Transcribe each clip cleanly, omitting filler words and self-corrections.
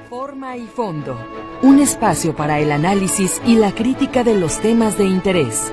Forma y fondo, un espacio para el análisis y la crítica de los temas de interés.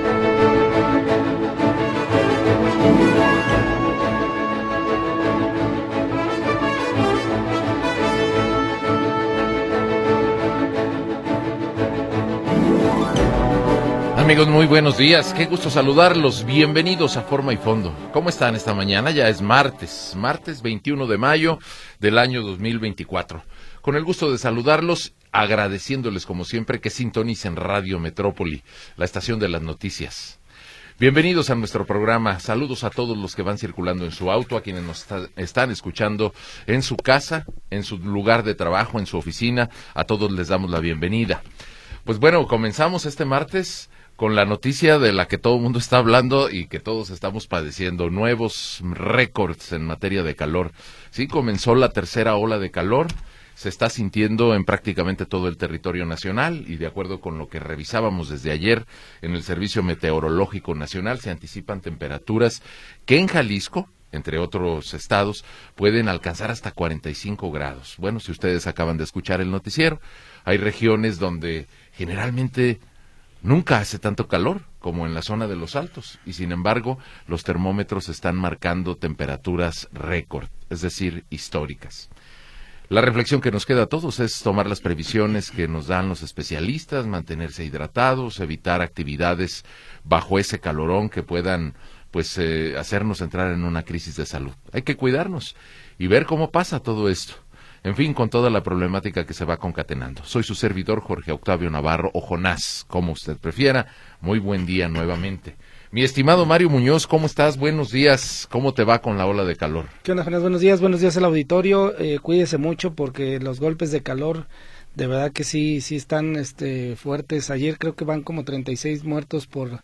Amigos, muy buenos días, qué gusto saludarlos, bienvenidos a Forma y Fondo. ¿Cómo están esta mañana? Ya es martes 21 de mayo del año 2024. Con el gusto de saludarlos, agradeciéndoles como siempre que sintonicen Radio Metrópoli, la estación de las noticias. Bienvenidos a nuestro programa, saludos a todos los que van circulando en su auto, a quienes nos están escuchando en su casa, en su lugar de trabajo, en su oficina, a todos les damos la bienvenida. Pues bueno, comenzamos este martes con la noticia de la que todo el mundo está hablando y que todos estamos padeciendo, nuevos récords en materia de calor. Sí, comenzó la tercera ola de calor, se está sintiendo en prácticamente todo el territorio nacional y de acuerdo con lo que revisábamos desde ayer en el Servicio Meteorológico Nacional, se anticipan temperaturas que en Jalisco, entre otros estados, pueden alcanzar hasta 45 grados. Bueno, si ustedes acaban de escuchar el noticiero, hay regiones donde generalmente nunca hace tanto calor como en la zona de los Altos y sin embargo los termómetros están marcando temperaturas récord, es decir, históricas. La reflexión que nos queda a todos es tomar las previsiones que nos dan los especialistas, mantenerse hidratados, evitar actividades bajo ese calorón que puedan hacernos entrar en una crisis de salud. Hay que cuidarnos y ver cómo pasa todo esto. En fin, con toda la problemática que se va concatenando. Soy su servidor Jorge Octavio Navarro, o Jonás, como usted prefiera. Muy buen día nuevamente. Mi estimado Mario Muñoz, ¿cómo estás? Buenos días. ¿Cómo te va con la ola de calor? ¿Qué onda, Jonás? Buenos días al auditorio. Cuídese mucho porque los golpes de calor, de verdad que sí están fuertes. Ayer creo que van como 36 muertos por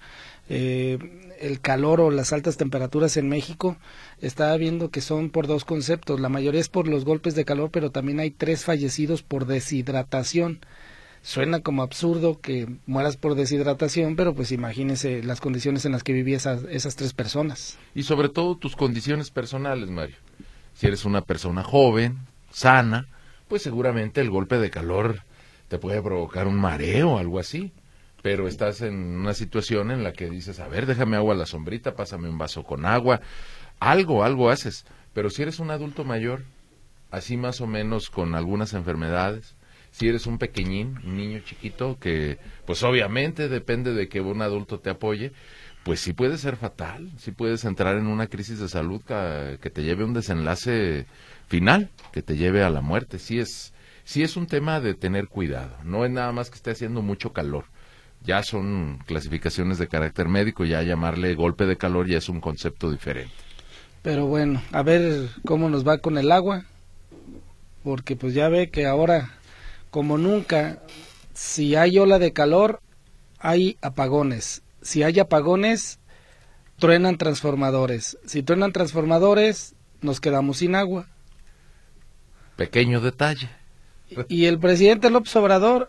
el calor o las altas temperaturas en México. Estaba viendo que son por dos conceptos, la mayoría es por los golpes de calor, pero también hay 3 fallecidos por deshidratación. Suena como absurdo que mueras por deshidratación, pero pues imagínense las condiciones en las que vivían esas 3 personas. Y sobre todo tus condiciones personales, Mario. Si eres una persona joven, sana, pues seguramente el golpe de calor te puede provocar un mareo o algo así. Pero estás en una situación en la que dices, a ver, déjame agua a la sombrita, pásame un vaso con agua, algo haces. Pero si eres un adulto mayor, así más o menos con algunas enfermedades, si eres un pequeñín, un niño chiquito, que pues obviamente depende de que un adulto te apoye, pues sí puede ser fatal, sí puedes entrar en una crisis de salud que te lleve a un desenlace final, que te lleve a la muerte. Sí es un tema de tener cuidado, no es nada más que esté haciendo mucho calor. Ya son clasificaciones de carácter médico, ya llamarle golpe de calor ya es un concepto diferente. Pero bueno, a ver cómo nos va con el agua, porque pues ya ve que ahora, como nunca, si hay ola de calor, hay apagones. Si hay apagones, truenan transformadores. Si truenan transformadores, nos quedamos sin agua. Pequeño detalle. Y el presidente López Obrador,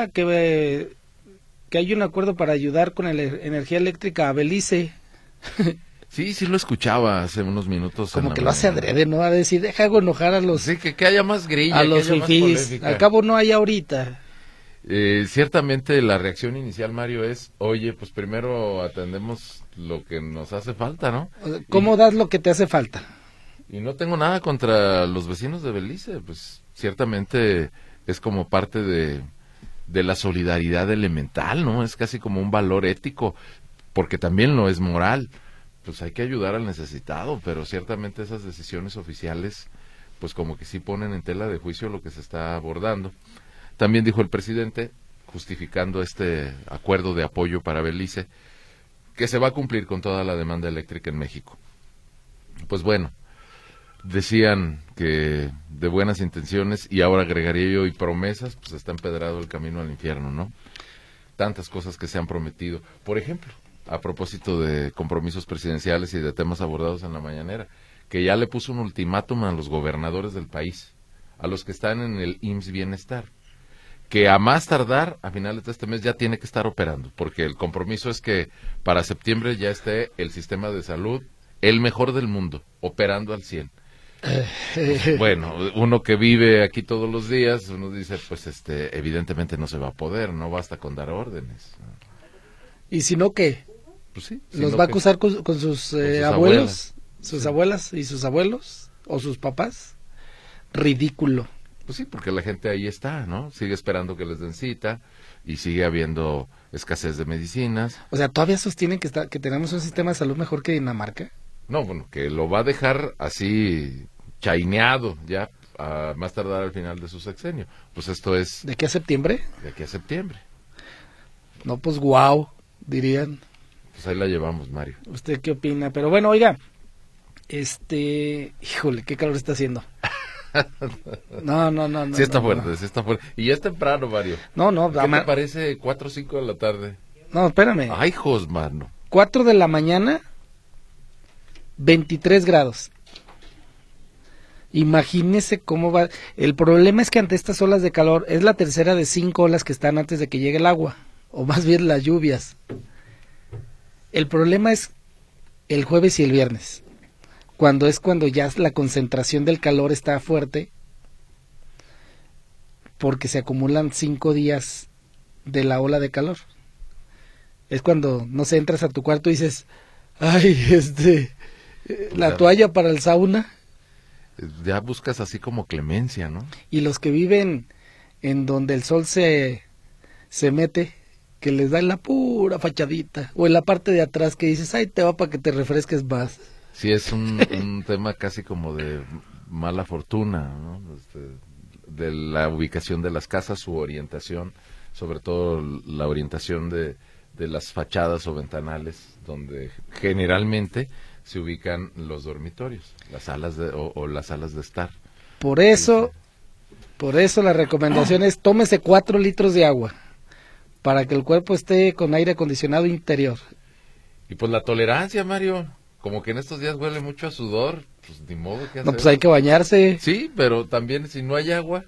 que hay un acuerdo para ayudar con la energía eléctrica a Belice. Sí lo escuchaba hace unos minutos. Como que lo hace adrede, ¿no? A decir, deja enojar a los... Sí, que haya más grilla, a los fifís. Al cabo no hay ahorita. Ciertamente la reacción inicial, Mario, es, oye, pues primero atendemos lo que nos hace falta, ¿no? ¿Cómo das lo que te hace falta? Y no tengo nada contra los vecinos de Belice, pues ciertamente es como parte de la solidaridad elemental, ¿no? Es casi como un valor ético, porque también lo es moral. Pues hay que ayudar al necesitado, pero ciertamente esas decisiones oficiales, pues como que sí ponen en tela de juicio lo que se está abordando. También dijo el presidente, justificando este acuerdo de apoyo para Belice, que se va a cumplir con toda la demanda eléctrica en México. Pues bueno, decían que de buenas intenciones, y ahora agregaría yo, y promesas, pues está empedrado el camino al infierno, ¿no? Tantas cosas que se han prometido. Por ejemplo, a propósito de compromisos presidenciales y de temas abordados en la mañanera, que ya le puso un ultimátum a los gobernadores del país, a los que están en el IMSS Bienestar, que a más tardar, a finales de este mes, ya tiene que estar operando, porque el compromiso es que para septiembre ya esté el sistema de salud, el mejor del mundo, operando al 100%. Bueno, uno que vive aquí todos los días, uno dice, pues evidentemente no se va a poder, no basta con dar órdenes. ¿Y si no qué? Pues sí. ¿Los va a acusar con sus abuelos? Abuelas. ¿Sus Sí. abuelas y sus abuelos? ¿O sus papás? Ridículo. Pues sí, porque la gente ahí está, ¿no? Sigue esperando que les den cita y sigue habiendo escasez de medicinas. O sea, ¿todavía sostienen que tenemos un sistema de salud mejor que Dinamarca? No, bueno, que lo va a dejar así chaineado ya a más tardar al final de su sexenio. Pues esto es ¿De qué a septiembre? de aquí a septiembre. No, pues guau, dirían. Pues ahí la llevamos, Mario. ¿Usted qué opina? Pero bueno, oiga, híjole, qué calor está haciendo. No. Sí está no, fuerte, no. sí está fuerte. Y ya es temprano, Mario. No, ¿Qué te parece 4 o 5 de la tarde? no, espérame. Ay, Josmano. 4 de la mañana, 23 grados. Imagínese cómo va. El problema es que ante estas olas de calor, es la tercera de 5 olas que están antes de que llegue el agua, o más bien las lluvias. El problema es el jueves y el viernes, cuando ya la concentración del calor está fuerte, porque se acumulan 5 días de la ola de calor. Es cuando, no sé, entras a tu cuarto y dices, ay, la toalla para el sauna. Ya buscas así como clemencia, ¿no? Y los que viven en donde el sol se mete, que les da en la pura fachadita, o en la parte de atrás que dices, ay, te va para que te refresques más. Sí, es un tema casi como de mala fortuna, ¿no? De la ubicación de las casas, su orientación, sobre todo la orientación de las fachadas o ventanales, donde generalmente se ubican los dormitorios, las salas o las salas de estar. Por eso la recomendación es tómese 4 litros de agua, para que el cuerpo esté con aire acondicionado interior. Y pues la tolerancia, Mario, como que en estos días huele mucho a sudor, pues ni modo que hacer. No, pues hay que bañarse. Sí, pero también si no hay agua,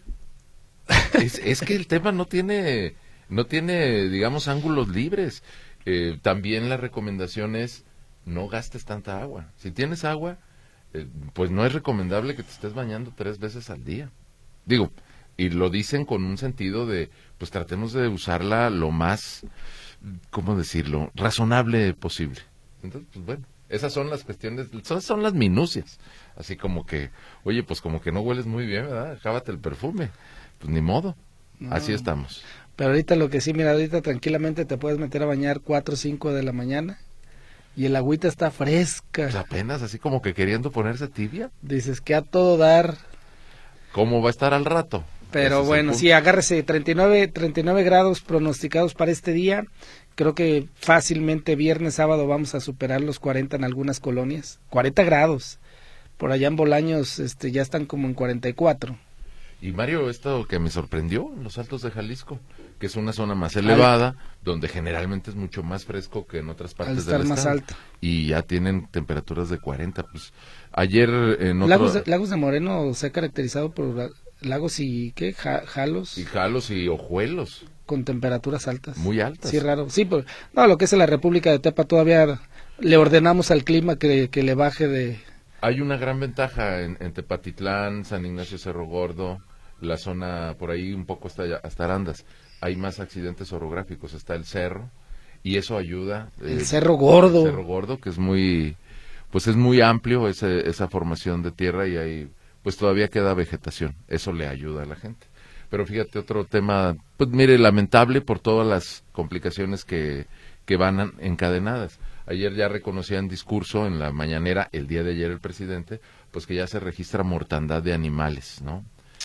es que el tema no tiene, digamos, ángulos libres. También la recomendación es no gastes tanta agua. Si tienes agua, pues no es recomendable que te estés bañando 3 veces al día. Digo, y lo dicen con un sentido de, pues tratemos de usarla lo más, ¿cómo decirlo?, razonable posible. Entonces, pues bueno, esas son las cuestiones, son las minucias. Así como que, oye, pues como que no hueles muy bien, ¿verdad? Jábate el perfume. Pues ni modo, así estamos. Pero ahorita lo que sí, mira, ahorita tranquilamente te puedes meter a bañar 4 o 5 de la mañana y el agüita está fresca. Pues apenas así como que queriendo ponerse tibia. Dices que a todo dar. ¿Cómo va a estar al rato? Pero bueno, sí, agárrese, 39 grados pronosticados para este día. Creo que fácilmente viernes, sábado vamos a superar los 40 en algunas colonias. 40 grados. Por allá en Bolaños ya están como en 44. Y Mario, esto que me sorprendió, en los Altos de Jalisco, que es una zona más elevada, donde generalmente es mucho más fresco que en otras partes del estado. Más alto. Y ya tienen temperaturas de 40. Pues ayer en otro... Lagos de Moreno se ha caracterizado por lagos y ¿qué? Jalos. Y jalos y ojuelos. Con temperaturas altas. Muy altas. Sí, raro. Sí, pues, no, lo que es en la República de Tepa todavía le ordenamos al clima que le baje de... Hay una gran ventaja en Tepatitlán, San Ignacio Cerro Gordo, la zona por ahí un poco hasta Arandas. Hay más accidentes orográficos, está el cerro y eso ayuda. El Cerro Gordo. El Cerro Gordo, que es muy amplio esa formación de tierra y ahí pues todavía queda vegetación. Eso le ayuda a la gente. Pero fíjate, otro tema, pues mire, lamentable por todas las complicaciones que van encadenadas. Ayer ya reconocía en discurso en la mañanera, el día de ayer el presidente, pues que ya se registra mortandad de animales, ¿no?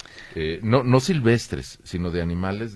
No silvestres, sino de animales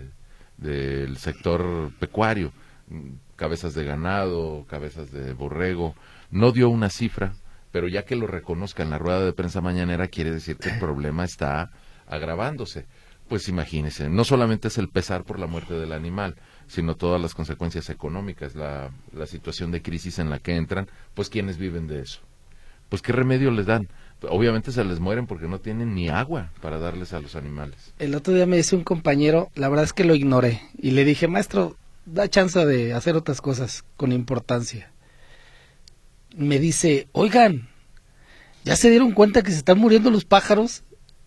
del sector pecuario, cabezas de ganado, cabezas de borrego. No dio una cifra, pero ya que lo reconozca en la rueda de prensa mañanera, quiere decir que el problema está agravándose. Pues imagínese, no solamente es el pesar por la muerte del animal, sino todas las consecuencias económicas, la situación de crisis en la que entran, pues ¿quiénes viven de eso? Pues ¿qué remedio les dan? Obviamente se les mueren porque no tienen ni agua para darles a los animales. El otro día me dice un compañero, la verdad es que lo ignoré, y le dije, maestro, da chance de hacer otras cosas con importancia. Me dice, oigan, ¿ya se dieron cuenta que se están muriendo los pájaros?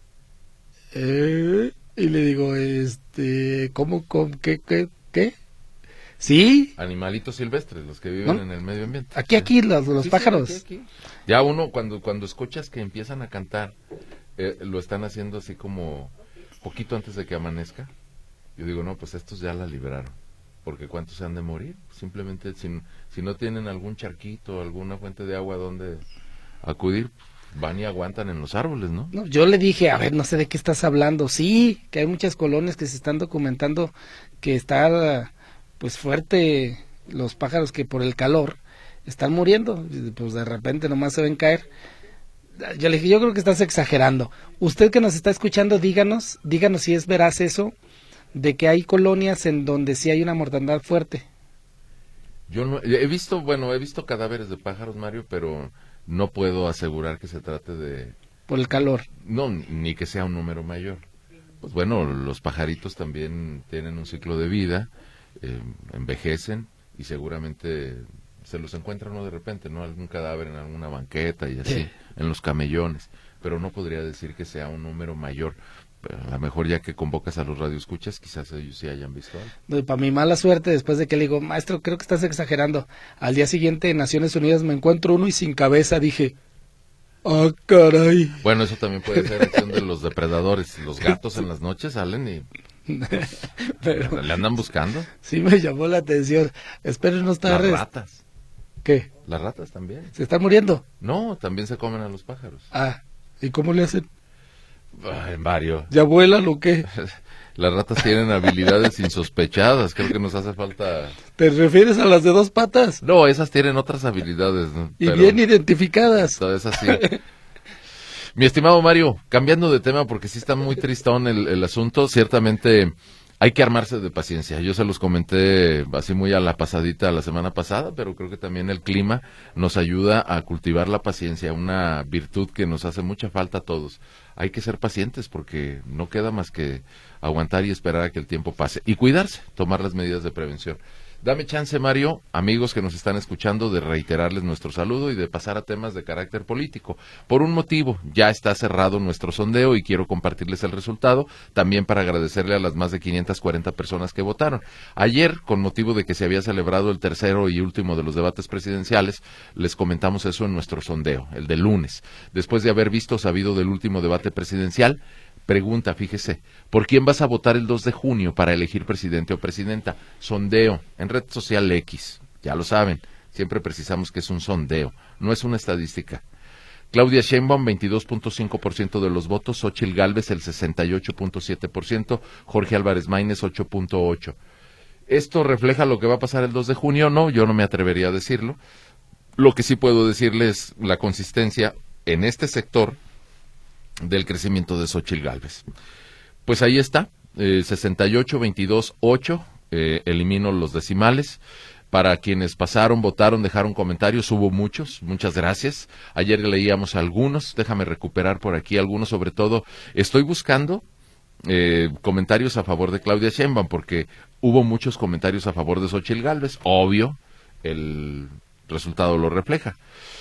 Y le digo, ¿cómo, qué? Sí. Animalitos silvestres, los que viven en el medio ambiente. Aquí, los Sí, pájaros. sí, aquí. Ya uno, cuando escuchas que empiezan a cantar, lo están haciendo así como poquito antes de que amanezca. Yo digo, no, pues estos ya la liberaron. Porque ¿cuántos se han de morir? Simplemente si no tienen algún charquito, alguna fuente de agua donde acudir, van y aguantan en los árboles, ¿no? No, yo le dije, a ver, no sé de qué estás hablando. Sí, que hay muchas colonias que se están documentando que está, pues, fuerte los pájaros que por el calor están muriendo. Pues de repente nomás se ven caer. Yo le dije, yo creo que estás exagerando. Usted que nos está escuchando, díganos si es veraz eso, de que hay colonias en donde sí hay una mortandad fuerte. Yo no, he visto cadáveres de pájaros, Mario, pero no puedo asegurar que se trate de... Por el calor. No, ni que sea un número mayor. Pues bueno, los pajaritos también tienen un ciclo de vida, envejecen y seguramente se los encuentra uno de repente, ¿no? Algún cadáver en alguna banqueta y así, en los camellones, pero no podría decir que sea un número mayor. Pero a lo mejor ya que convocas a los radioescuchas, quizás ellos sí hayan visto algo. Para mi mala suerte, después de que le digo, maestro, creo que estás exagerando. Al día siguiente en Naciones Unidas me encuentro uno y sin cabeza, dije, ¡ah, caray! Bueno, eso también puede ser acción de los depredadores. Los gatos en las noches salen y Pero le andan buscando. sí me llamó la atención. Espero no estar... Las ratas. ¿Qué? Las ratas también. ¿Se están muriendo? No, también se comen a los pájaros. Ah, ¿y cómo le hacen? En varios. ¿Ya vuelan o qué? Las ratas tienen habilidades insospechadas. Creo que nos hace falta... ¿Te refieres a las de 2 patas? No, esas tienen otras habilidades, ¿no? Y bien identificadas. Es así. Mi estimado Mario, cambiando de tema porque sí está muy tristón el asunto, ciertamente hay que armarse de paciencia. Yo se los comenté así muy a la pasadita la semana pasada, pero creo que también el clima nos ayuda a cultivar la paciencia, una virtud que nos hace mucha falta a todos. Hay que ser pacientes porque no queda más que aguantar y esperar a que el tiempo pase. Y cuidarse, tomar las medidas de prevención. Dame chance, Mario, amigos que nos están escuchando, de reiterarles nuestro saludo y de pasar a temas de carácter político. Por un motivo, ya está cerrado nuestro sondeo y quiero compartirles el resultado, también para agradecerle a las más de 540 personas que votaron. Ayer, con motivo de que se había celebrado el tercero y último de los debates presidenciales, les comentamos eso en nuestro sondeo, el del lunes. Después de haber sabido del último debate presidencial, pregunta, fíjese, ¿por quién vas a votar el 2 de junio para elegir presidente o presidenta? Sondeo, en red social X, ya lo saben, siempre precisamos que es un sondeo, no es una estadística. Claudia Sheinbaum, 22.5% de los votos, Xóchitl Gálvez, el 68.7%, Jorge Álvarez Maínez, 8.8%. ¿Esto refleja lo que va a pasar el 2 de junio? No, yo no me atrevería a decirlo. Lo que sí puedo decirles la consistencia en este sector del crecimiento de Xóchitl Gálvez. Pues ahí está, 68, 22, 8, elimino los decimales. Para quienes pasaron, votaron, dejaron comentarios, hubo muchos, muchas gracias. Ayer leíamos algunos, déjame recuperar por aquí algunos, sobre todo, estoy buscando comentarios a favor de Claudia Sheinbaum, porque hubo muchos comentarios a favor de Xóchitl Gálvez, obvio, el resultado lo refleja.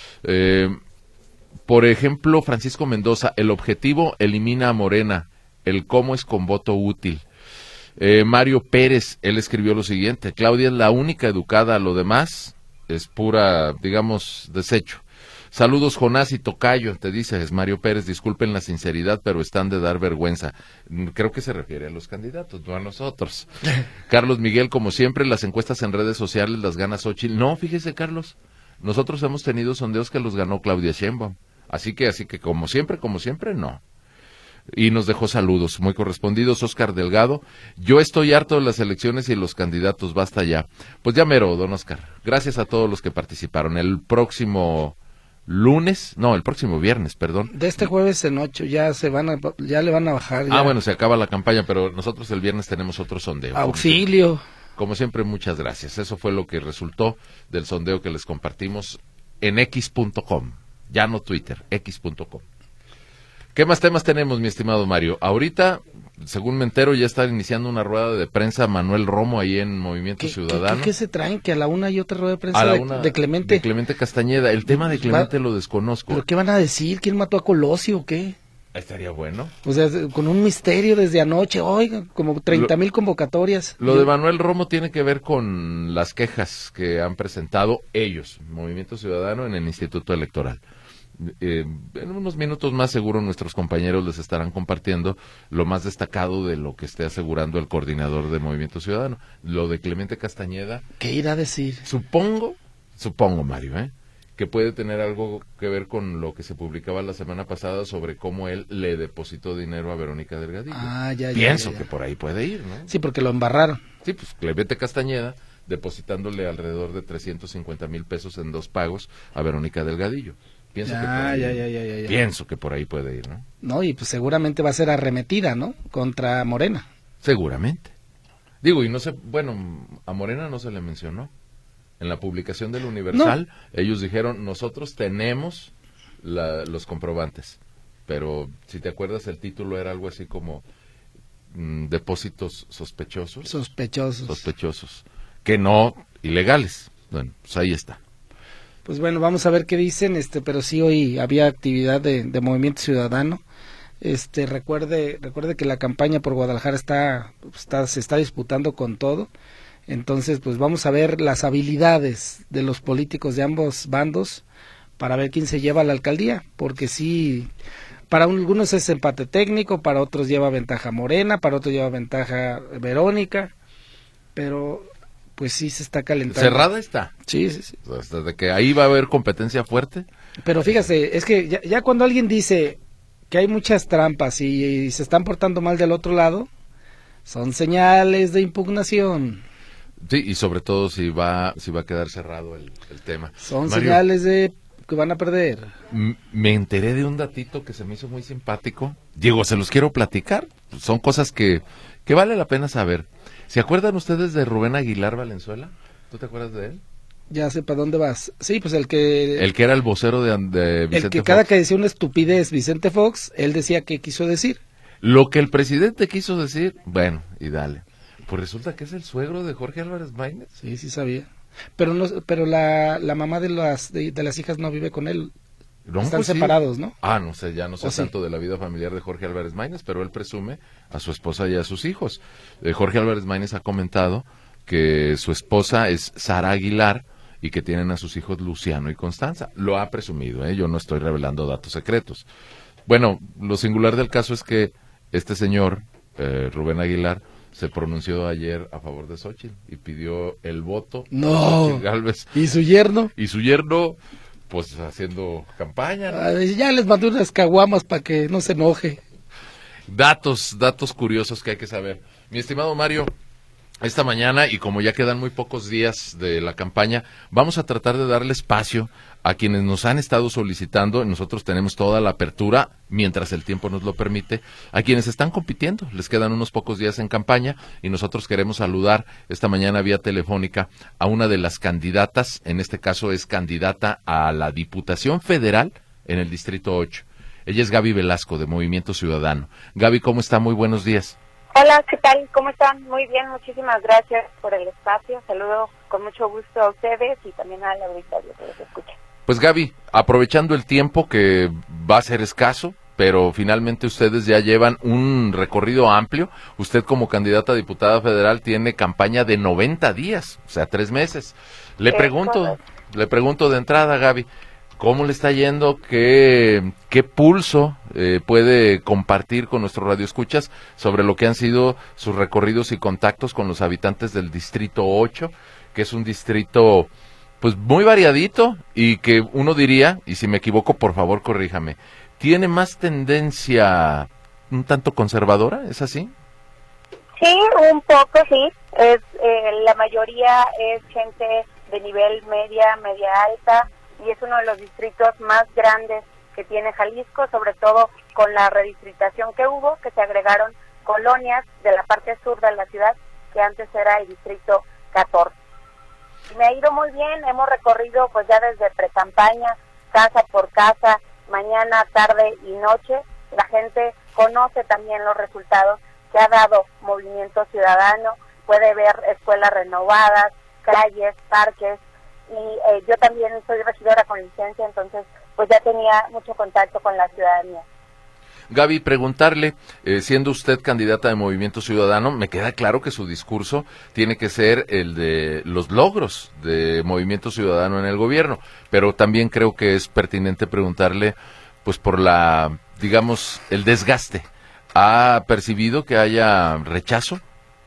Por ejemplo, Francisco Mendoza, el objetivo elimina a Morena, el cómo es con voto útil. Mario Pérez, él escribió lo siguiente, Claudia es la única educada, a lo demás es pura, digamos, desecho. Saludos Jonás y Tocayo, te dices Mario Pérez, disculpen la sinceridad, pero están de dar vergüenza. Creo que se refiere a los candidatos, no a nosotros. Carlos Miguel, como siempre, las encuestas en redes sociales las gana Xóchitl. No, fíjese Carlos, nosotros hemos tenido sondeos que los ganó Claudia Sheinbaum. Así que como siempre, no. Y nos dejó saludos muy correspondidos. Óscar Delgado, yo estoy harto de las elecciones y los candidatos, basta ya. Pues ya mero, don Óscar. Gracias a todos los que participaron. El próximo viernes, perdón. De este jueves en 8 ya le van a bajar. Ya. Bueno, se acaba la campaña, pero nosotros el viernes tenemos otro sondeo. Auxilio. Como siempre, muchas gracias. Eso fue lo que resultó del sondeo que les compartimos en x.com. Ya no Twitter, x.com. ¿Qué más temas tenemos, mi estimado Mario? Ahorita según me entero, ya está iniciando una rueda de prensa Manuel Romo ahí en Movimiento Ciudadano. ¿Qué se traen? Que a la una hay otra rueda de prensa de Clemente. De Clemente Castañeda. El tema de Clemente lo desconozco. ¿Pero qué van a decir? ¿Quién mató a Colosio o qué? Estaría bueno. O sea, con un misterio desde anoche, oiga, como 30,000 convocatorias. Lo de Manuel Romo tiene que ver con las quejas que han presentado ellos, Movimiento Ciudadano, en el Instituto Electoral. En unos minutos más seguro nuestros compañeros les estarán compartiendo lo más destacado de lo que esté asegurando el coordinador de Movimiento Ciudadano. Lo de Clemente Castañeda. ¿Qué irá a decir? Supongo, Mario, que puede tener algo que ver con lo que se publicaba la semana pasada sobre cómo él le depositó dinero a Verónica Delgadillo. Pienso que por ahí puede ir, ¿no? Sí, porque lo embarraron. Sí, pues Clemente Castañeda depositándole alrededor de 350,000 pesos en 2 pagos a Verónica Delgadillo. Pienso que por ahí puede ir, ¿no? No, y pues seguramente va a ser arremetida, ¿no? Contra Morena. Seguramente. Digo, y no sé, bueno, a Morena no se le mencionó. En la publicación del Universal, ellos dijeron, nosotros tenemos los comprobantes. Pero, si te acuerdas, el título era algo así como depósitos sospechosos. Sospechosos. Que no ilegales. Bueno, pues ahí está. Pues bueno, vamos a ver qué dicen, pero sí hoy había actividad de Movimiento Ciudadano. Recuerde que la campaña por Guadalajara se está disputando con todo. Entonces, pues vamos a ver las habilidades de los políticos de ambos bandos para ver quién se lleva a la alcaldía, porque sí, para algunos es empate técnico, para otros lleva ventaja Morena, para otros lleva ventaja Verónica, pero pues sí se está calentando. Cerrada está. Sí. Hasta de que ahí va a haber competencia fuerte. Pero fíjese, es que ya cuando alguien dice que hay muchas trampas y se están portando mal del otro lado, son señales de impugnación. Sí, y sobre todo si va a quedar cerrado el tema. Son Mario, señales de que van a perder. Me enteré de un datito que se me hizo muy simpático. Diego, se los quiero platicar. Son cosas que vale la pena saber. ¿Se acuerdan ustedes de Rubén Aguilar Valenzuela? ¿Tú te acuerdas de él? Ya sé para dónde vas. Sí, pues el que era el vocero de Vicente Fox. El que cada que decía una estupidez Vicente Fox, él decía qué quiso decir. Lo que el presidente quiso decir, bueno, y dale. Pues resulta que es el suegro de Jorge Álvarez Maínez. Sí sabía. Pero la mamá de las hijas no vive con él. No, están pues separados, sí. ¿no? No sé, ya no sé tanto de la vida familiar de Jorge Álvarez Maínez, pero él presume a su esposa y a sus hijos. Jorge Álvarez Maínez ha comentado que su esposa es Sara Aguilar y que tienen a sus hijos Luciano y Constanza. Lo ha presumido, yo no estoy revelando datos secretos. Bueno, lo singular del caso es que este señor, Rubén Aguilar, se pronunció ayer a favor de Xóchitl y pidió el voto. No. Gálvez. ¿Y su yerno? Pues haciendo campaña, ¿no? Ya les mandé unas caguamas para que no se enoje. Datos curiosos que hay que saber. Mi estimado Mario, esta mañana, y como ya quedan muy pocos días de la campaña, vamos a tratar de darle espacio a quienes nos han estado solicitando. Nosotros tenemos toda la apertura, mientras el tiempo nos lo permite, a quienes están compitiendo. Les quedan unos pocos días en campaña y nosotros queremos saludar esta mañana vía telefónica a una de las candidatas. En este caso es candidata a la Diputación Federal en el Distrito 8. Ella es Gaby Velasco, de Movimiento Ciudadano. Gaby, ¿cómo está? Muy buenos días. Hola, ¿qué tal? ¿Cómo están? Muy bien, muchísimas gracias por el espacio. Saludo con mucho gusto a ustedes y también al auditorio que los escucha. Pues Gaby, aprovechando el tiempo que va a ser escaso, pero finalmente ustedes ya llevan un recorrido amplio. Usted como candidata a diputada federal tiene campaña de 90 días, o sea, 3 meses. Le pregunto de entrada, Gaby, ¿cómo le está yendo? ¿Qué pulso puede compartir con nuestros radioescuchas sobre lo que han sido sus recorridos y contactos con los habitantes del Distrito 8, que es un distrito pues muy variadito y que uno diría, y si me equivoco, por favor, corríjame, tiene más tendencia un tanto conservadora, ¿es así? Sí, un poco, sí. La mayoría es gente de nivel media alta, y es uno de los distritos más grandes que tiene Jalisco, sobre todo con la redistritación que hubo, que se agregaron colonias de la parte sur de la ciudad, que antes era el distrito 14. Me ha ido muy bien, hemos recorrido pues ya desde precampaña, casa por casa, mañana, tarde y noche. La gente conoce también los resultados que que ha dado Movimiento Ciudadano, puede ver escuelas renovadas, calles, parques, y yo también soy regidora con licencia, entonces pues ya tenía mucho contacto con la ciudadanía. Gaby, preguntarle, siendo usted candidata de Movimiento Ciudadano, me queda claro que su discurso tiene que ser el de los logros de Movimiento Ciudadano en el gobierno, pero también creo que es pertinente preguntarle, pues por digamos, el desgaste. ¿Ha percibido que haya rechazo?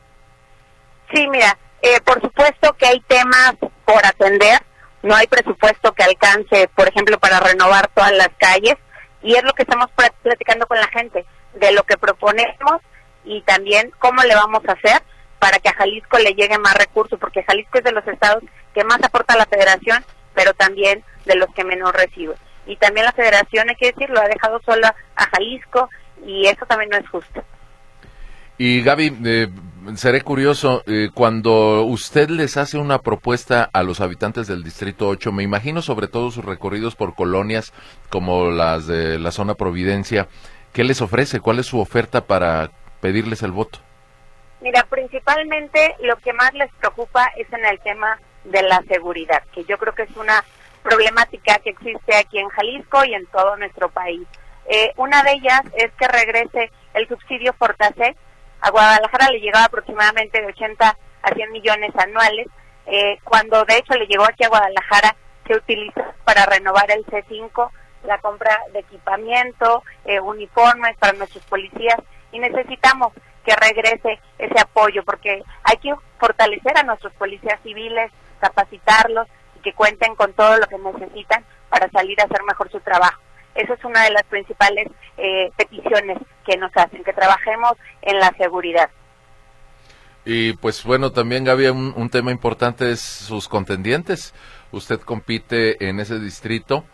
Sí, mira, por supuesto que hay temas por atender, no hay presupuesto que alcance, por ejemplo, para renovar todas las calles, y es lo que estamos platicando con la gente, de lo que proponemos y también cómo le vamos a hacer para que a Jalisco le llegue más recursos, porque Jalisco es de los estados que más aporta a la federación, pero también de los que menos recibe. Y también la federación, hay que decirlo, ha dejado sola a Jalisco, y eso también no es justo. Y Gaby, seré curioso, cuando usted les hace una propuesta a los habitantes del Distrito 8, me imagino sobre todo sus recorridos por colonias como las de la zona Providencia, ¿qué les ofrece? ¿Cuál es su oferta para pedirles el voto? Mira, principalmente lo que más les preocupa es en el tema de la seguridad, que yo creo que es una problemática que existe aquí en Jalisco y en todo nuestro país. Una de ellas es que regrese el subsidio Fortaseg. A Guadalajara le llegaba aproximadamente de 80 a 100 millones anuales, cuando de hecho le llegó aquí a Guadalajara, se utilizó para renovar el C5, la compra de equipamiento, uniformes para nuestros policías, y necesitamos que regrese ese apoyo, porque hay que fortalecer a nuestros policías civiles, capacitarlos y que cuenten con todo lo que necesitan para salir a hacer mejor su trabajo. Eso es una de las principales peticiones que nos hacen, que trabajemos en la seguridad. Y pues bueno, también Gaby, un tema importante es sus contendientes. Usted compite en ese distrito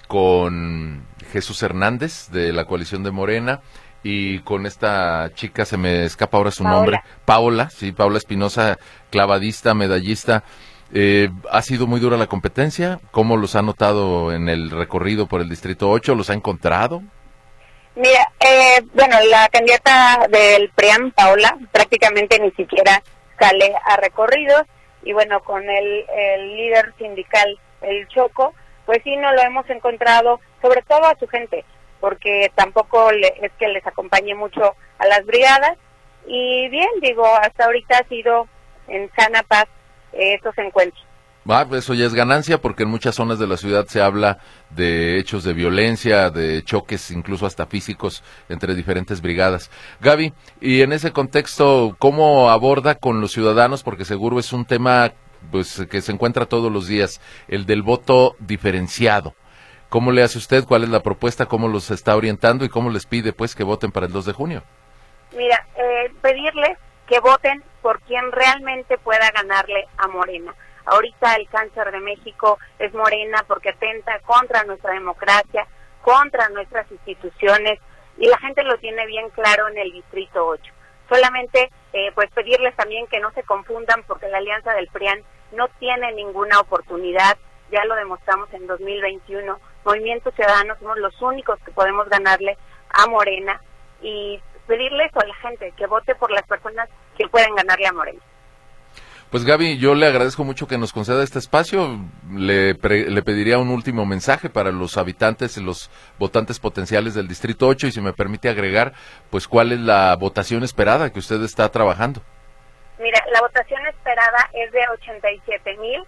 con Jesús Hernández de la coalición de Morena y con esta chica, se me escapa ahora su nombre, Paola Espinosa, clavadista, medallista. ¿Ha sido muy dura la competencia? ¿Cómo los ha notado en el recorrido por el Distrito 8? ¿Los ha encontrado? Mira, bueno, la candidata del PRIAM, Paola, prácticamente ni siquiera sale a recorridos, y bueno, con el líder sindical, el Choco, pues sí, no lo hemos encontrado, sobre todo a su gente, porque tampoco es que les acompañe mucho a las brigadas, y bien, digo, hasta ahorita ha sido en sana paz estos encuentros. Eso ya es ganancia, porque en muchas zonas de la ciudad se habla de hechos de violencia, de choques incluso hasta físicos entre diferentes brigadas. Gaby, y en ese contexto, ¿cómo aborda con los ciudadanos? Porque seguro es un tema pues que se encuentra todos los días, el del voto diferenciado. ¿Cómo le hace usted? ¿Cuál es la propuesta? ¿Cómo los está orientando? ¿Y cómo les pide pues que voten para el 2 de junio? Mira, pedirles que voten por quien realmente pueda ganarle a Morena. Ahorita el cáncer de México es Morena, porque atenta contra nuestra democracia, contra nuestras instituciones, y la gente lo tiene bien claro en el Distrito 8. Solamente pues pedirles también que no se confundan, porque la alianza del PRIAN no tiene ninguna oportunidad, ya lo demostramos en 2021. Movimiento Ciudadano somos los únicos que podemos ganarle a Morena, y pedirles a la gente que vote por las personas que pueden ganarle a Morena. Pues Gaby, yo le agradezco mucho que nos conceda este espacio. Le pediría un último mensaje para los habitantes y los votantes potenciales del Distrito 8, y si me permite agregar, pues cuál es la votación esperada que usted está trabajando. Mira, la votación esperada es de 87,000.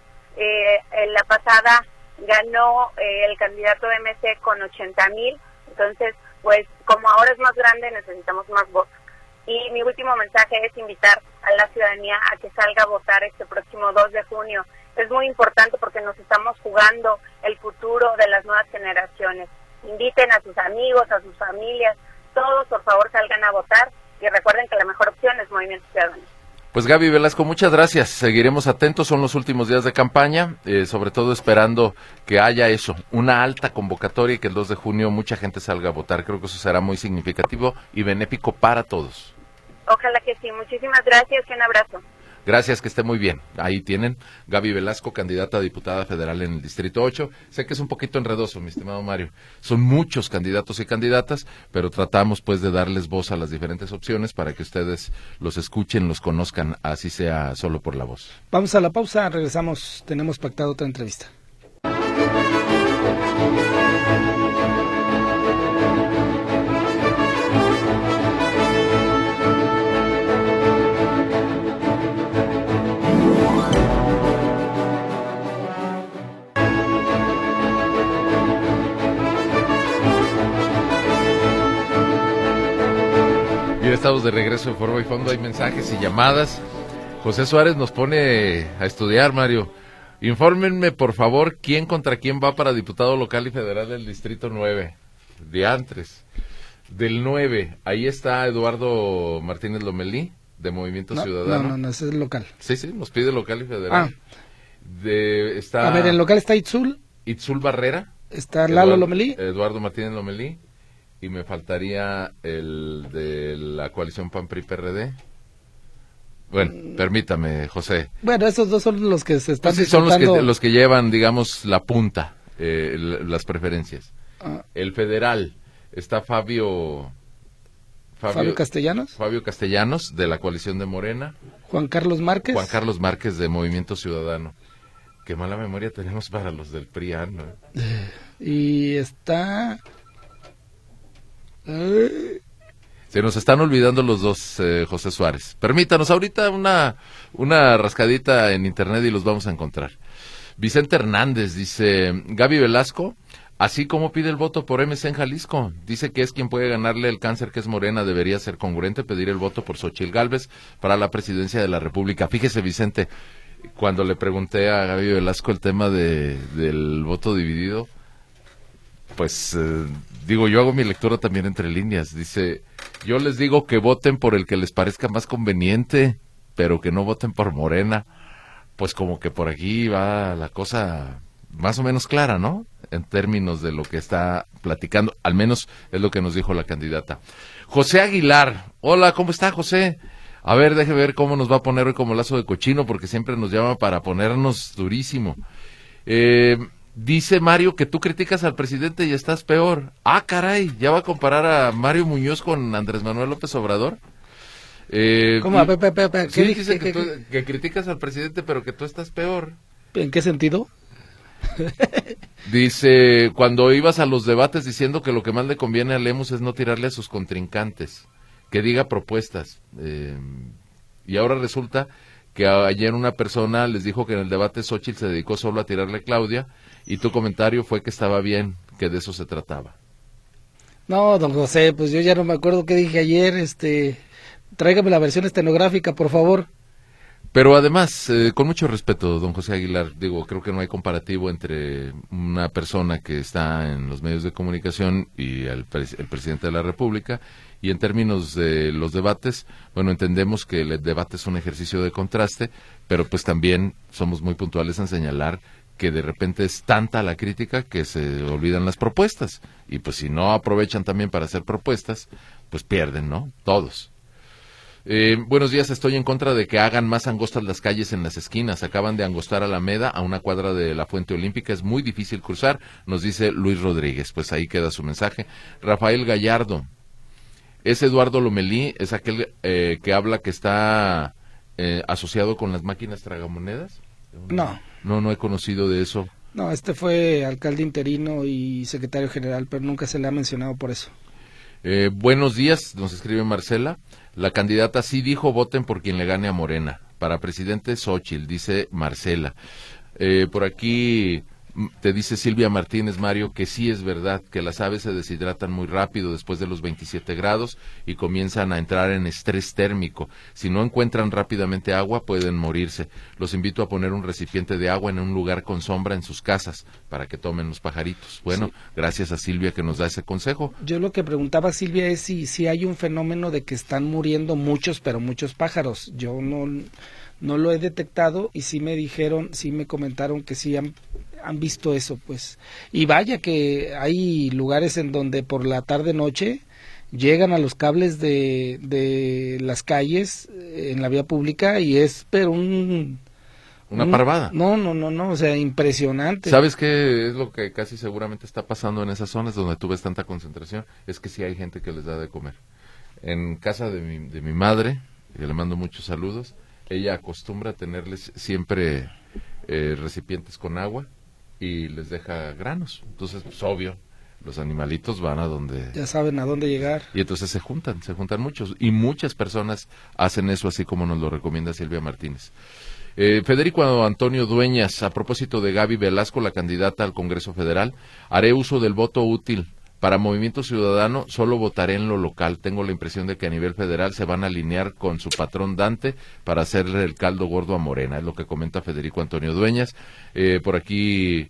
En la pasada ganó el candidato de MC con 80,000. Entonces, pues como ahora es más grande, necesitamos más votos. Y mi último mensaje es invitar a la ciudadanía a que salga a votar este próximo 2 de junio. Es muy importante porque nos estamos jugando el futuro de las nuevas generaciones. Inviten a sus amigos, a sus familias, todos por favor salgan a votar, y recuerden que la mejor opción es Movimiento Ciudadano. Pues Gaby Velasco, muchas gracias. Seguiremos atentos, son los últimos días de campaña, sobre todo esperando que haya eso, una alta convocatoria y que el 2 de junio mucha gente salga a votar. Creo que eso será muy significativo y benéfico para todos. Ojalá que sí. Muchísimas gracias y un abrazo. Gracias, que esté muy bien. Ahí tienen Gaby Velasco, candidata a diputada federal en el Distrito 8. Sé que es un poquito enredoso, mi estimado Mario. Son muchos candidatos y candidatas, pero tratamos pues de darles voz a las diferentes opciones para que ustedes los escuchen, los conozcan, así sea solo por la voz. Vamos a la pausa, regresamos, tenemos pactado otra entrevista. Estamos de regreso en Forma y Fondo, hay mensajes y llamadas. José Suárez nos pone a estudiar, Mario. Infórmenme, por favor, quién contra quién va para diputado local y federal del Distrito 9. Diantres. Del 9, ahí está Eduardo Martínez Lomelí, de Movimiento Ciudadano. No, ese es el local. Sí, nos pide local y federal. A ver, el local está Itzul Barrera. Está Lalo Lomelí. Eduardo Martínez Lomelí. Y me faltaría el de la coalición PAN-PRI-PRD. Bueno, permítame, José. Bueno, esos dos son los que se están son los que llevan, digamos, la punta, las preferencias. El federal está Fabio Castellanos. Fabio Castellanos, de la coalición de Morena. Juan Carlos Márquez, de Movimiento Ciudadano. Qué mala memoria tenemos para los del PRI-AN, ¿no? Y está... Se nos están olvidando los dos, José Suárez. Permítanos ahorita una rascadita en internet y los vamos a encontrar. Vicente Hernández dice, Gaby Velasco, así como pide el voto por MC en Jalisco, dice que es quien puede ganarle el cáncer que es Morena, debería ser congruente pedir el voto por Xóchitl Gálvez para la presidencia de la República. Fíjese, Vicente, cuando le pregunté a Gaby Velasco el tema del voto dividido, pues yo hago mi lectura también entre líneas. Dice, yo les digo que voten por el que les parezca más conveniente, pero que no voten por Morena. Pues como que por aquí va la cosa más o menos clara, ¿no? En términos de lo que está platicando, al menos es lo que nos dijo la candidata. José Aguilar, hola, ¿cómo está, José? A ver, déjeme ver cómo nos va a poner hoy como lazo de cochino, porque siempre nos llama para ponernos durísimo. Dice Mario que tú criticas al presidente y estás peor. Ah, caray, ¿ya va a comparar a Mario Muñoz con Andrés Manuel López Obrador? ¿Cómo? Sí, dice que criticas al presidente, pero que tú estás peor. ¿En qué sentido? Dice, cuando ibas a los debates diciendo que lo que más le conviene a Lemus es no tirarle a sus contrincantes, que diga propuestas. Y ahora resulta que ayer una persona les dijo que en el debate Xóchitl se dedicó solo a tirarle a Claudia, y tu comentario fue que estaba bien, que de eso se trataba. No, don José, pues yo ya no me acuerdo qué dije ayer, tráigame la versión estenográfica, por favor. Pero además, con mucho respeto, don José Aguilar, creo que no hay comparativo entre una persona que está en los medios de comunicación y el presidente de la República, y en términos de los debates, bueno, entendemos que el debate es un ejercicio de contraste, pero pues también somos muy puntuales en señalar que de repente es tanta la crítica que se olvidan las propuestas, y pues si no aprovechan también para hacer propuestas, pues pierden, ¿no? Todos. Buenos días, estoy en contra de que hagan más angostas las calles en las esquinas. Acaban de angostar Alameda a una cuadra de la Fuente Olímpica, es muy difícil cruzar, nos dice Luis Rodríguez. Pues ahí queda su mensaje. Rafael Gallardo, es Eduardo Lomelí, es aquel que habla que está asociado con las máquinas tragamonedas. No he conocido de eso. No, fue alcalde interino y secretario general, pero nunca se le ha mencionado por eso. Buenos días, nos escribe Marcela. La candidata sí dijo voten por quien le gane a Morena. Para presidente Xóchitl, dice Marcela. Por aquí te dice Silvia Martínez, Mario, que sí es verdad que las aves se deshidratan muy rápido después de los 27 grados y comienzan a entrar en estrés térmico. Si no encuentran rápidamente agua, pueden morirse. Los invito a poner un recipiente de agua en un lugar con sombra en sus casas para que tomen los pajaritos. Bueno, sí. Gracias a Silvia que nos da ese consejo. Yo lo que preguntaba, Silvia, es si hay un fenómeno de que están muriendo muchos pájaros. Yo no lo he detectado y sí me comentaron que sí han visto eso, pues. Y vaya que hay lugares en donde por la tarde-noche llegan a los cables de las calles en la vía pública y es pero una parvada. No, o sea, impresionante. ¿Sabes qué es lo que casi seguramente está pasando en esas zonas donde tú ves tanta concentración? Es que sí hay gente que les da de comer. En casa de mi madre, que le mando muchos saludos, ella acostumbra a tenerles siempre recipientes con agua y les deja granos. Entonces, pues obvio, los animalitos van a donde... Ya saben a dónde llegar. Y entonces se juntan muchos. Y muchas personas hacen eso así como nos lo recomienda Silvia Martínez. Federico Antonio Dueñas, a propósito de Gaby Velasco, la candidata al Congreso Federal, haré uso del voto útil. Para Movimiento Ciudadano solo votaré en lo local. Tengo la impresión de que a nivel federal se van a alinear con su patrón Dante para hacerle el caldo gordo a Morena. Es lo que comenta Federico Antonio Dueñas. Por aquí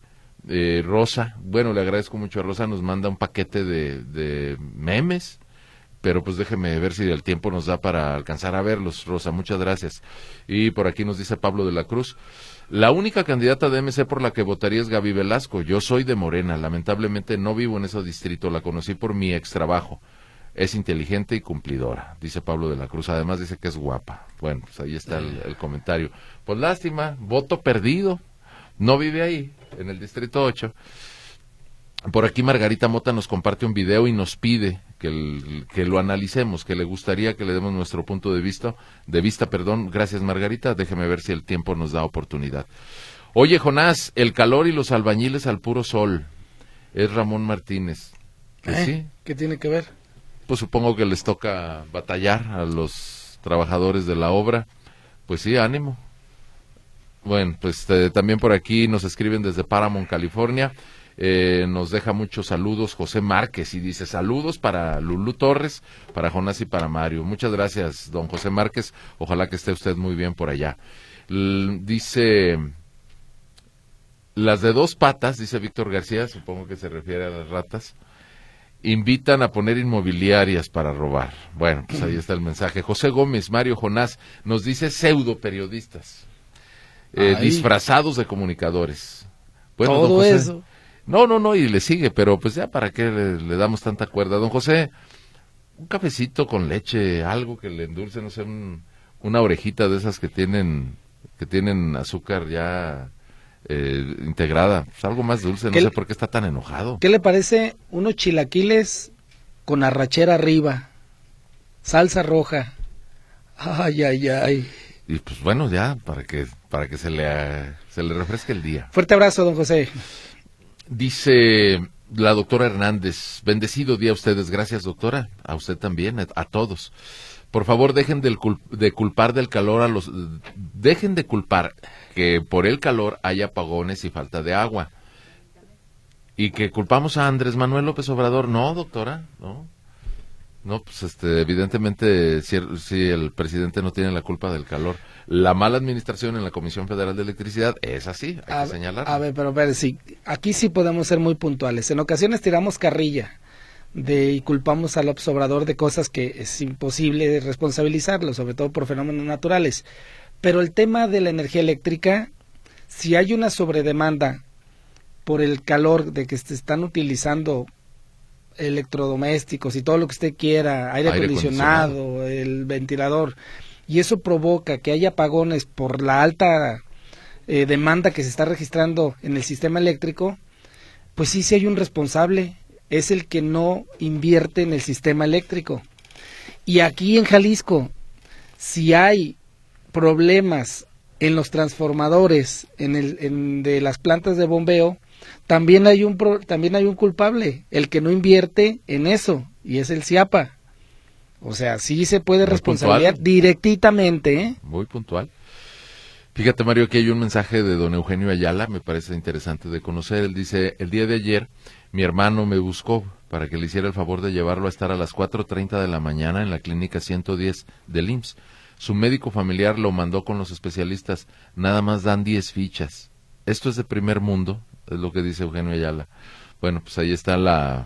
Rosa, bueno, le agradezco mucho a Rosa, nos manda un paquete de memes, pero pues déjeme ver si el tiempo nos da para alcanzar a verlos, Rosa, muchas gracias. Y por aquí nos dice Pablo de la Cruz, la única candidata de MC por la que votaría es Gaby Velasco. Yo soy de Morena, lamentablemente no vivo en ese distrito, la conocí por mi ex trabajo. Es inteligente y cumplidora, dice Pablo de la Cruz. Además dice que es guapa. Bueno, pues ahí está el comentario. Pues lástima, voto perdido. No vive ahí, en el distrito 8. Por aquí Margarita Mota nos comparte un video y nos pide que lo analicemos, que le gustaría que le demos nuestro punto de vista. Gracias Margarita, déjeme ver si el tiempo nos da oportunidad. Oye Jonás, el calor y los albañiles al puro sol. Es Ramón Martínez. ¿Sí? ¿Qué tiene que ver? Pues supongo que les toca batallar a los trabajadores de la obra. Pues sí, ánimo. Bueno, pues también por aquí nos escriben desde Paramount, California. Nos deja muchos saludos José Márquez y dice saludos para Lulú Torres, para Jonás y para Mario. Muchas gracias, don José Márquez. Ojalá que esté usted muy bien por allá. Dice las de dos patas, dice Víctor García, supongo que se refiere a las ratas, invitan a poner inmobiliarias para robar. Bueno, pues ahí está el mensaje. José Gómez, Mario, Jonás, nos dice pseudo periodistas. Disfrazados de comunicadores. Bueno, todo don José, eso. No, y le sigue, pero pues ya para qué le damos tanta cuerda. Don José, un cafecito con leche, algo que le endulce, no sé, una orejita de esas que tienen azúcar ya integrada, pues algo más dulce, no sé por qué está tan enojado. ¿Qué le parece unos chilaquiles con arrachera arriba, salsa roja? Ay. Y pues bueno, ya, para que se le refresque el día. Fuerte abrazo, don José. Dice la doctora Hernández, bendecido día a ustedes. Gracias, doctora, a usted también, a todos. Por favor, dejen de culpar del calor dejen de culpar que por el calor haya apagones y falta de agua. Y que culpamos a Andrés Manuel López Obrador. No, doctora, no. No, pues evidentemente si el presidente no tiene la culpa del calor. La mala administración en la Comisión Federal de Electricidad es así, hay que señalar. A ver, pero sí, aquí sí podemos ser muy puntuales. En ocasiones tiramos carrilla y culpamos al López Obrador de cosas que es imposible responsabilizarlo, sobre todo por fenómenos naturales. Pero el tema de la energía eléctrica, si hay una sobredemanda por el calor de que se están utilizando electrodomésticos y todo lo que usted quiera, aire acondicionado, el ventilador, y eso provoca que haya apagones por la alta demanda que se está registrando en el sistema eléctrico, pues sí hay un responsable, es el que no invierte en el sistema eléctrico. Y aquí en Jalisco, si hay problemas en los transformadores de las plantas de bombeo, también hay un culpable, el que no invierte en eso, y es el CIAPA. O sea, sí se puede responsabilizar directamente, ¿eh? Muy puntual. Fíjate, Mario, aquí hay un mensaje de don Eugenio Ayala, me parece interesante de conocer. Él dice, el día de ayer mi hermano me buscó para que le hiciera el favor de llevarlo a estar a las 4:30 de la mañana en la clínica 110 del IMSS. Su médico familiar lo mandó con los especialistas, nada más dan 10 fichas. Esto es de primer mundo, es lo que dice Eugenio Ayala. Bueno, pues ahí está la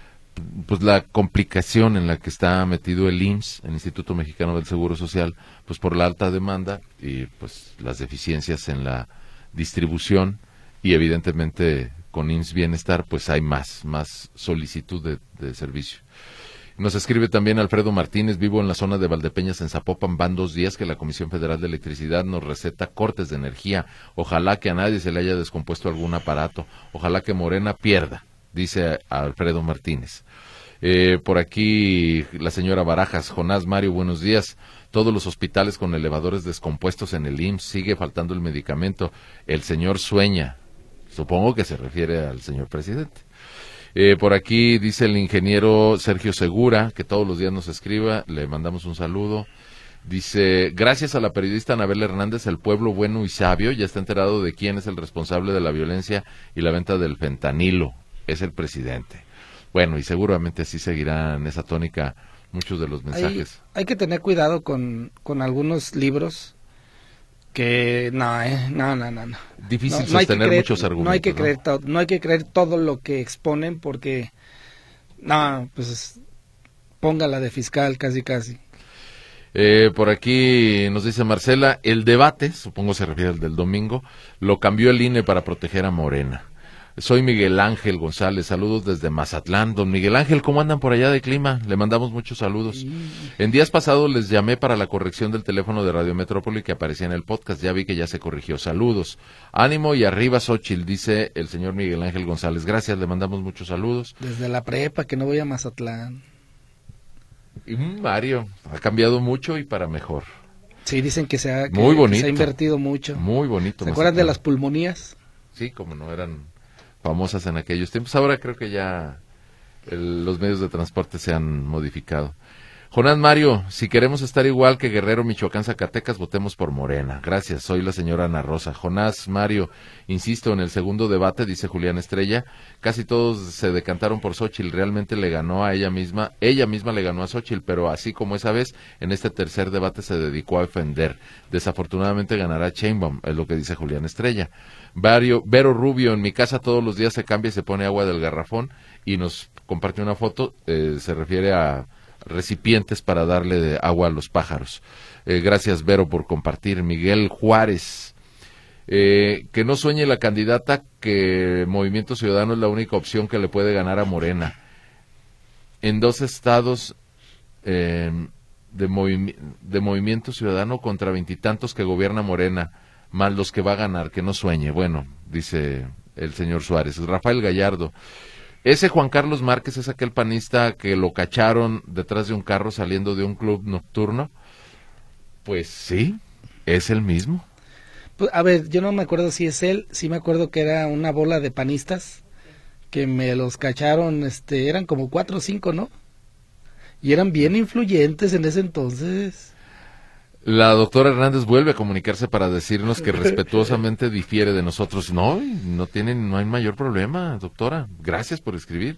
complicación en la que está metido el IMSS, el Instituto Mexicano del Seguro Social, pues por la alta demanda y pues las deficiencias en la distribución, y evidentemente con IMSS Bienestar pues hay más solicitud de servicio. Nos escribe también Alfredo Martínez, vivo en la zona de Valdepeñas, en Zapopan, van 2 días que la Comisión Federal de Electricidad nos receta cortes de energía. Ojalá que a nadie se le haya descompuesto algún aparato. Ojalá que Morena pierda, dice Alfredo Martínez. Por aquí la señora Barajas, Jonás, Mario, buenos días. Todos los hospitales con elevadores descompuestos en el IMSS, sigue faltando el medicamento. El señor sueña. Supongo que se refiere al señor presidente. Por aquí dice el ingeniero Sergio Segura, que todos los días nos escriba, le mandamos un saludo. Dice, gracias a la periodista Anabel Hernández, el pueblo bueno y sabio ya está enterado de quién es el responsable de la violencia y la venta del fentanilo. Es el presidente. Bueno, y seguramente así seguirán esa tónica muchos de los mensajes. Hay que tener cuidado con algunos libros que no. Difícil sostener muchos argumentos. No hay que creer todo lo que exponen porque pues póngala de fiscal casi. Por aquí nos dice Marcela, el debate, supongo se refiere al del domingo, lo cambió el INE para proteger a Morena. Soy Miguel Ángel González, saludos desde Mazatlán. Don Miguel Ángel, ¿cómo andan por allá de clima? Le mandamos muchos saludos. En días pasados les llamé para la corrección del teléfono de Radio Metrópoli que aparecía en el podcast, ya vi que ya se corrigió. Saludos. Ánimo y arriba Xóchitl, dice el señor Miguel Ángel González. Gracias, le mandamos muchos saludos. Desde la prepa, que no voy a Mazatlán. Y Mario, ha cambiado mucho y para mejor. Sí, dicen que se ha invertido mucho. Muy bonito. ¿Se acuerdan de las pulmonías? Sí, como no eran famosas en aquellos tiempos. Ahora creo que ya los medios de transporte se han modificado. Jonás Mario, si queremos estar igual que Guerrero, Michoacán, Zacatecas, votemos por Morena. Gracias, soy la señora Ana Rosa. Jonás Mario, insisto, en el segundo debate, dice Julián Estrella, casi todos se decantaron por Xóchitl, realmente le ganó a ella misma le ganó a Xóchitl, pero así como esa vez, en este tercer debate se dedicó a defender. Desafortunadamente ganará Sheinbaum, es lo que dice Julián Estrella. Vero Rubio, en mi casa todos los días se cambia y se pone agua del garrafón, y nos compartió una foto, se refiere a recipientes para darle de agua a los pájaros. Gracias, Vero, por compartir. Miguel Juárez, que no sueñe la candidata que Movimiento Ciudadano es la única opción que le puede ganar a Morena. En 2 estados de Movimiento Ciudadano contra 20 y tantos que gobierna Morena, más los que va a ganar, que no sueñe. Bueno, dice el señor Suárez. Rafael Gallardo, ese Juan Carlos Márquez es aquel panista que lo cacharon detrás de un carro saliendo de un club nocturno. Pues sí, es el mismo. Pues, a ver, yo no me acuerdo si es él, sí me acuerdo que era una bola de panistas que me los cacharon, eran como 4 o 5, ¿no? Y eran bien influyentes en ese entonces. La doctora Hernández vuelve a comunicarse para decirnos que respetuosamente difiere de nosotros. No hay mayor problema, doctora. Gracias por escribir.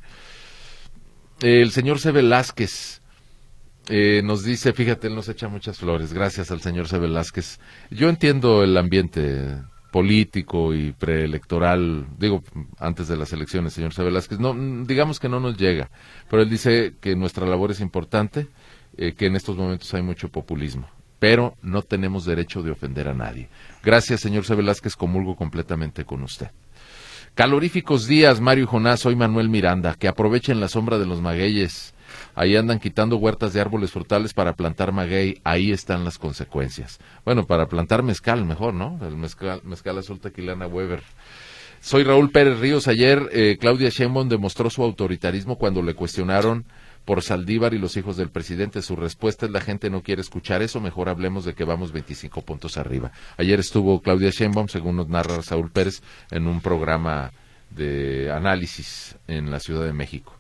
El señor C. Velázquez nos dice, fíjate, él nos echa muchas flores. Gracias al señor C. Velázquez. Yo entiendo el ambiente político y preelectoral, digo, antes de las elecciones, señor C. Velázquez. No, digamos que no nos llega, pero él dice que nuestra labor es importante, que en estos momentos hay mucho populismo, pero no tenemos derecho de ofender a nadie. Gracias, señor C. Velázquez, comulgo completamente con usted. Caloríficos días, Mario y Jonás, soy Manuel Miranda, que aprovechen la sombra de los magueyes. Ahí andan quitando huertas de árboles frutales para plantar maguey, ahí están las consecuencias. Bueno, para plantar mezcal mejor, ¿no? El mezcal azul tequilana Weber. Soy Raúl Pérez Ríos. Ayer Claudia Sheinbaum demostró su autoritarismo cuando le cuestionaron por Saldívar y los hijos del presidente. Su respuesta es: la gente no quiere escuchar eso, mejor hablemos de que vamos 25 puntos arriba. Ayer estuvo Claudia Sheinbaum, según nos narra Saúl Pérez, en un programa de análisis en la Ciudad de México.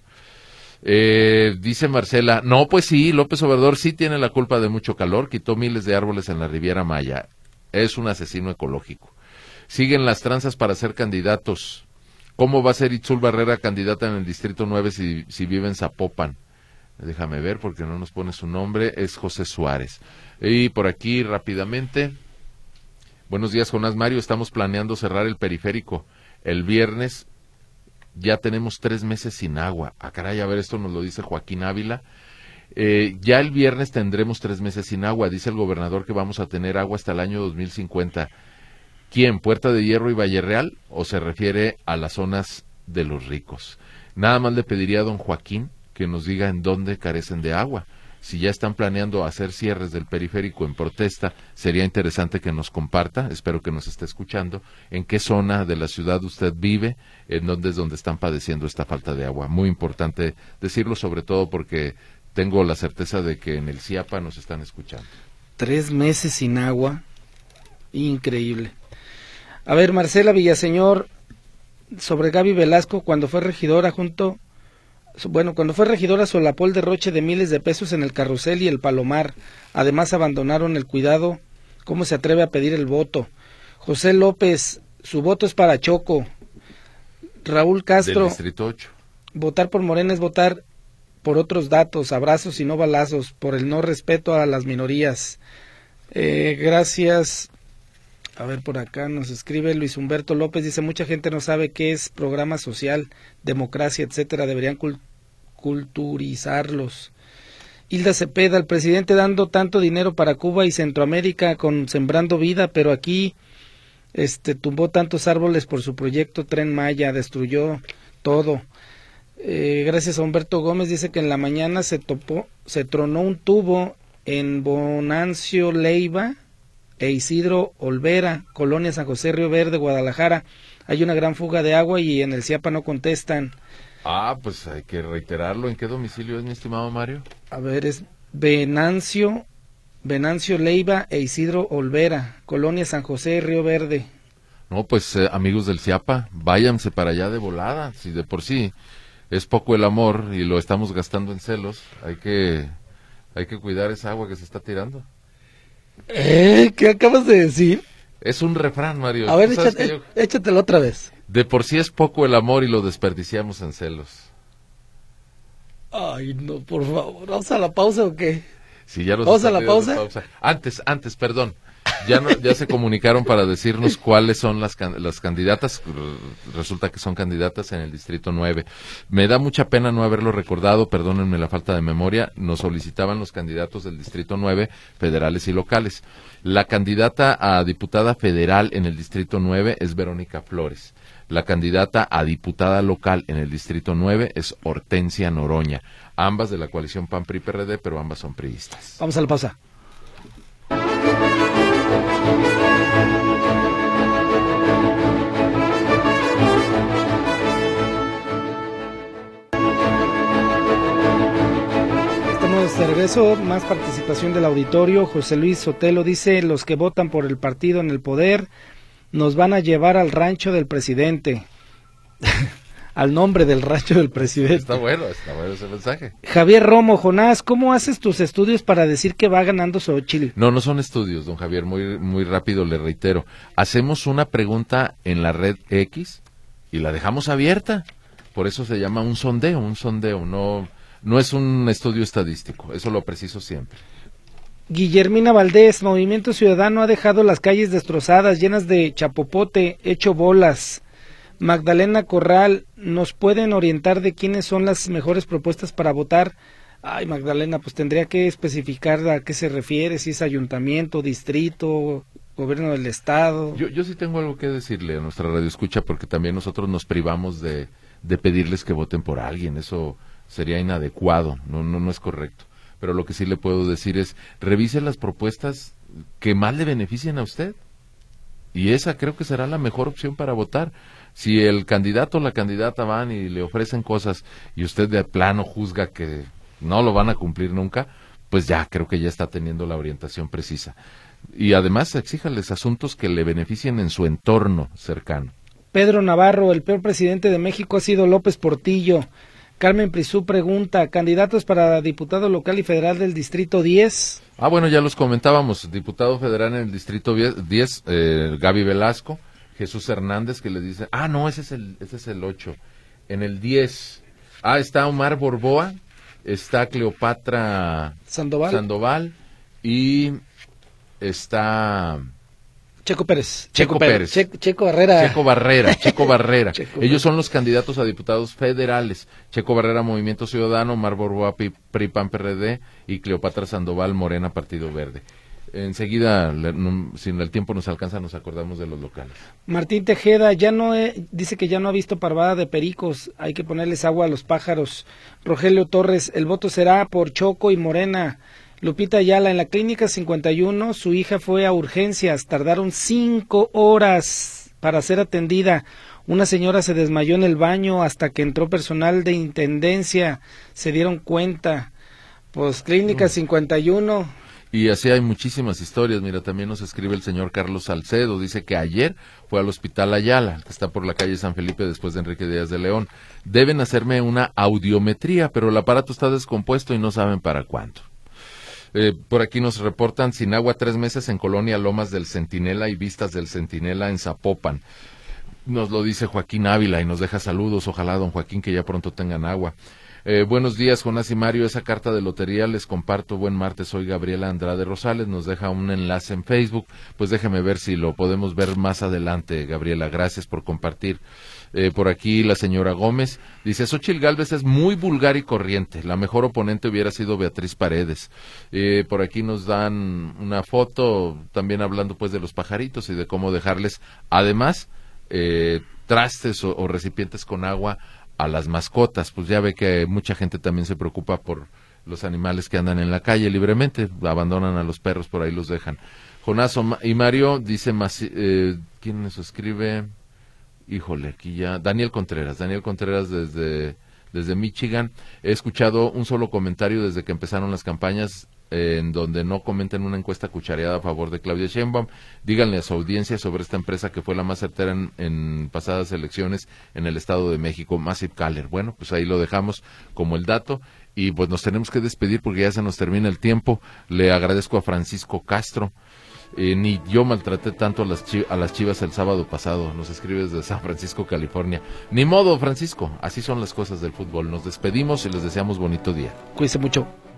Dice Marcela, no, pues sí, López Obrador sí tiene la culpa de mucho calor, quitó miles de árboles en la Riviera Maya, es un asesino ecológico. Siguen las tranzas para ser candidatos. ¿Cómo va a ser Itzul Barrera candidata en el Distrito 9 si vive en Zapopan? Déjame ver porque no nos pone su nombre, es José Suárez. Y por aquí rápidamente, buenos días, Jonás Mario, estamos planeando cerrar el periférico el viernes. Ya tenemos 3 meses sin agua. Ah, caray, a ver, esto nos lo dice Joaquín Ávila. Ya el viernes tendremos 3 meses sin agua. Dice el gobernador que vamos a tener agua hasta el año 2050. ¿Quién? ¿Puerta de Hierro y Valle Real? ¿O se refiere a las zonas de los ricos? Nada más le pediría a don Joaquín que nos diga en dónde carecen de agua. Si ya están planeando hacer cierres del periférico en protesta, sería interesante que nos comparta, espero que nos esté escuchando, en qué zona de la ciudad usted vive, en dónde es donde están padeciendo esta falta de agua. Muy importante decirlo, sobre todo porque tengo la certeza de que en el CIAPA nos están escuchando. 3 meses sin agua, increíble. A ver, Marcela Villaseñor, sobre Gaby Velasco, cuando fue regidora solapó el derroche de miles de pesos en el Carrusel y el Palomar. Además abandonaron el cuidado. ¿Cómo se atreve a pedir el voto? José López, su voto es para Choco. Raúl Castro, del Distrito 8. Votar por Morena es votar por otros datos, abrazos y no balazos, por el no respeto a las minorías. Gracias. A ver, por acá nos escribe Luis Humberto López, dice, mucha gente no sabe qué es programa social, democracia, etcétera, deberían culturizarlos. Hilda Cepeda, el presidente dando tanto dinero para Cuba y Centroamérica con Sembrando Vida, pero aquí tumbó tantos árboles por su proyecto Tren Maya, destruyó todo. Gracias a Humberto Gómez, dice que en la mañana se tronó un tubo en Bonancio Leiva e Isidro Olvera, Colonia San José, Río Verde, Guadalajara. Hay una gran fuga de agua y en el CIAPA no contestan. Pues hay que reiterarlo. ¿En qué domicilio es, mi estimado Mario? A ver, es Venancio Leiva e Isidro Olvera, Colonia San José, Río Verde. No, pues amigos del CIAPA, váyanse para allá de volada. Si de por sí es poco el amor y lo estamos gastando en celos, hay que cuidar esa agua que se está tirando. ¿Qué acabas de decir? Es un refrán, Mario. A ver, échatelo otra vez. De por sí es poco el amor y lo desperdiciamos en celos. Ay, no, por favor. ¿Vamos a la pausa o qué? Sí, ya nos ¿Vamos a la pausa? Antes, perdón. Ya se comunicaron para decirnos cuáles son las candidatas. Resulta que son candidatas en el Distrito 9. Me da mucha pena no haberlo recordado, perdónenme la falta de memoria. Nos solicitaban los candidatos del Distrito 9, federales y locales. La candidata a diputada federal en el Distrito 9 es Verónica Flores. La candidata a diputada local en el Distrito 9 es Hortensia Noroña. Ambas de la coalición PAN-PRI-PRD, pero ambas son priistas. Vamos a la pausa. Estamos de regreso, más participación del auditorio. José Luis Sotelo dice, los que votan por el partido en el poder nos van a llevar al rancho del presidente. Al nombre del rancho del presidente. Está bueno ese mensaje. Javier Romo, Jonás, ¿cómo haces tus estudios para decir que va ganando Xóchitl? No son estudios, don Javier, muy rápido le reitero. Hacemos una pregunta en la red X y la dejamos abierta. Por eso se llama un sondeo, no es un estudio estadístico, eso lo preciso siempre. Guillermina Valdés, Movimiento Ciudadano ha dejado las calles destrozadas, llenas de chapopote, hecho bolas. Magdalena Corral, ¿nos pueden orientar de quiénes son las mejores propuestas para votar? Ay, Magdalena, pues tendría que especificar a qué se refiere, si es ayuntamiento, distrito, gobierno del estado. Yo sí tengo algo que decirle a nuestra radioescucha, porque también nosotros nos privamos de pedirles que voten por alguien, eso sería inadecuado, no es correcto. Pero lo que sí le puedo decir es, revise las propuestas que más le beneficien a usted. Y esa creo que será la mejor opción para votar. Si el candidato o la candidata van y le ofrecen cosas y usted de plano juzga que no lo van a cumplir nunca, pues ya creo que ya está teniendo la orientación precisa. Y además exíjales asuntos que le beneficien en su entorno cercano. Pedro Navarro, el peor presidente de México ha sido López Portillo. Carmen Prisú pregunta, candidatos para diputado local y federal del Distrito 10. Bueno, ya los comentábamos, diputado federal en el Distrito 10, Gaby Velasco, Jesús Hernández, que le dice, no, ese es el 8. En el 10, está Omar Borboa, está Cleopatra Sandoval y está Checo Pérez. Checo Barrera. Ellos son los candidatos a diputados federales. Checo Barrera, Movimiento Ciudadano, Omar Borboa, PRI, PAN, PRD y Cleopatra Sandoval, Morena, Partido Verde. Enseguida, si el tiempo nos alcanza, nos acordamos de los locales. Martín Tejeda dice que ya no ha visto parvada de pericos, hay que ponerles agua a los pájaros. Rogelio Torres, el voto será por Choco y Morena. Lupita Ayala, en la clínica 51, su hija fue a urgencias, tardaron 5 horas para ser atendida. Una señora se desmayó en el baño hasta que entró personal de intendencia, se dieron cuenta. Pues clínica 51... Y así hay muchísimas historias. Mira, también nos escribe el señor Carlos Salcedo. Dice que ayer fue al hospital Ayala, que está por la calle San Felipe después de Enrique Díaz de León. Deben hacerme una audiometría, pero el aparato está descompuesto y no saben para cuándo. Por aquí nos reportan sin agua 3 meses en Colonia Lomas del Centinela y Vistas del Centinela en Zapopan. Nos lo dice Joaquín Ávila y nos deja saludos. Ojalá, don Joaquín, que ya pronto tengan agua. Buenos días, Jonás y Mario, esa carta de lotería les comparto, buen martes, soy Gabriela Andrade Rosales, nos deja un enlace en Facebook, pues déjeme ver si lo podemos ver más adelante, Gabriela, gracias por compartir. Por aquí la señora Gómez dice, Xóchitl Gálvez es muy vulgar y corriente, la mejor oponente hubiera sido Beatriz Paredes. Por aquí nos dan una foto, también hablando pues de los pajaritos y de cómo dejarles, además, trastes o recipientes con agua a las mascotas, pues ya ve que mucha gente también se preocupa por los animales que andan en la calle libremente, abandonan a los perros, por ahí los dejan. Jonás y Mario, dice, ¿quién nos escribe? Híjole, aquí ya, Daniel Contreras desde Michigan. He escuchado un solo comentario desde que empezaron las campañas en donde no comenten una encuesta cuchareada a favor de Claudia Sheinbaum. Díganle a su audiencia sobre esta empresa que fue la más certera en pasadas elecciones en el Estado de México, Massive Caller. Bueno, pues ahí lo dejamos como el dato y pues nos tenemos que despedir porque ya se nos termina el tiempo. Le agradezco a Francisco Castro. Ni yo maltraté tanto a las Chivas el sábado pasado, nos escribe desde San Francisco, California. Ni modo, Francisco, así son las cosas del fútbol. Nos despedimos y les deseamos bonito día. Cuídense mucho.